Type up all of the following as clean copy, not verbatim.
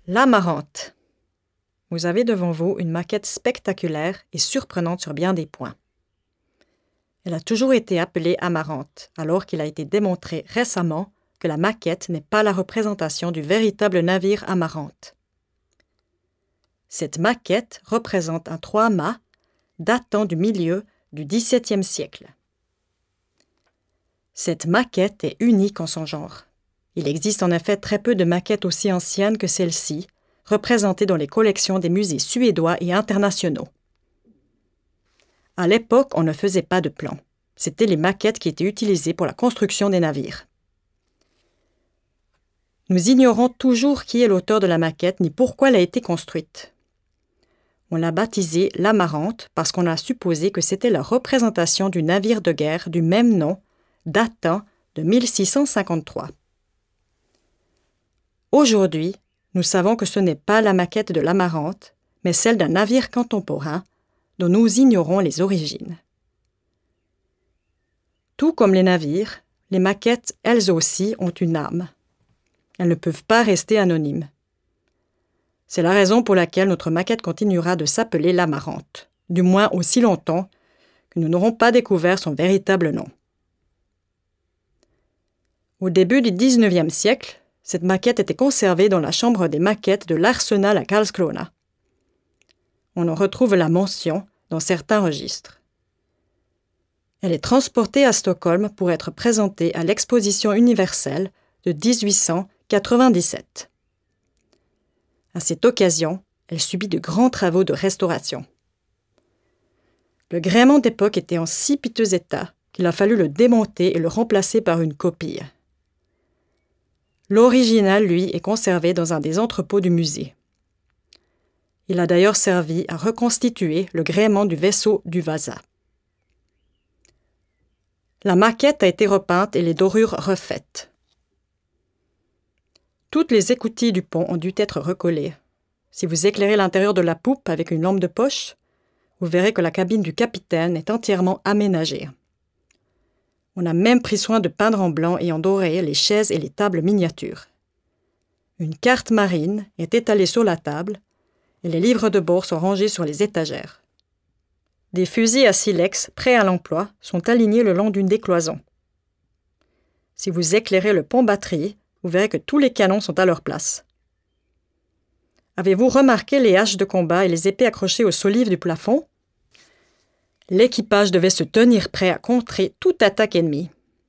L'Amarante. Vous avez devant vous une maquette spectaculaire et surprenante sur bien des points. Elle a toujours été appelée Amarante, alors qu'il a été démontré récemment que la maquette n'est pas la représentation du véritable navire Amarante. Cette maquette représente un 3-mâts datant du milieu du XVIIe siècle. Cette maquette est unique en son genre. Il existe en effet très peu de maquettes aussi anciennes que celle-ci, représentées dans les collections des musées suédois et internationaux. À l'époque, on ne faisait pas de plans. C'étaient les maquettes qui étaient utilisées pour la construction des navires. Nous ignorons toujours qui est l'auteur de la maquette ni pourquoi elle a été construite. On l'a baptisée l'Amarante parce qu'on a supposé que c'était la représentation du navire de guerre du même nom, datant de 1653. Aujourd'hui, nous savons que ce n'est pas la maquette de l'Amarante, mais celle d'un navire contemporain dont nous ignorons les origines. Tout comme les navires, les maquettes, elles aussi, ont une âme. Elles ne peuvent pas rester anonymes. C'est la raison pour laquelle notre maquette continuera de s'appeler l'Amarante, du moins aussi longtemps que nous n'aurons pas découvert son véritable nom. Au début du XIXe siècle, cette maquette était conservée dans la chambre des maquettes de l'Arsenal à Karlskrona. On en retrouve la mention dans certains registres. Elle est transportée à Stockholm pour être présentée à l'Exposition universelle de 1897. À cette occasion, elle subit de grands travaux de restauration. Le gréement d'époque était en si piteux état qu'il a fallu le démonter et le remplacer par une copie. L'original, lui, est conservé dans un des entrepôts du musée. Il a d'ailleurs servi à reconstituer le gréement du vaisseau du Vasa. La maquette a été repeinte et les dorures refaites. Toutes les écoutilles du pont ont dû être recollées. Si vous éclairez l'intérieur de la poupe avec une lampe de poche, vous verrez que la cabine du capitaine est entièrement aménagée. On a même pris soin de peindre en blanc et en doré les chaises et les tables miniatures. Une carte marine est étalée sur la table et les livres de bord sont rangés sur les étagères. Des fusils à silex prêts à l'emploi sont alignés le long d'une des cloisons. Si vous éclairez le pont batterie, vous verrez que tous les canons sont à leur place. Avez-vous remarqué les haches de combat et les épées accrochées aux solives du plafond? L'équipage devait se tenir prêt à contrer toute attaque ennemie.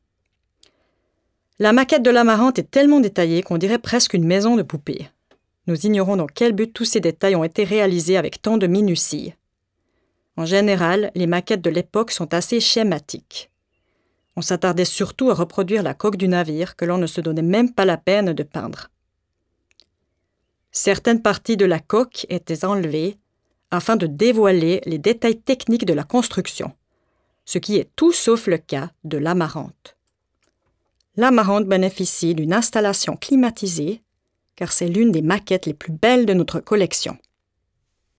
La maquette de l'Amarante est tellement détaillée qu'on dirait presque une maison de poupée. Nous ignorons dans quel but tous ces détails ont été réalisés avec tant de minutie. En général, les maquettes de l'époque sont assez schématiques. On s'attardait surtout à reproduire la coque du navire que l'on ne se donnait même pas la peine de peindre. Certaines parties de la coque étaient enlevées afin de dévoiler les détails techniques de la construction, ce qui est tout sauf le cas de l'Amarante. L'Amarante bénéficie d'une installation climatisée, car c'est l'une des maquettes les plus belles de notre collection.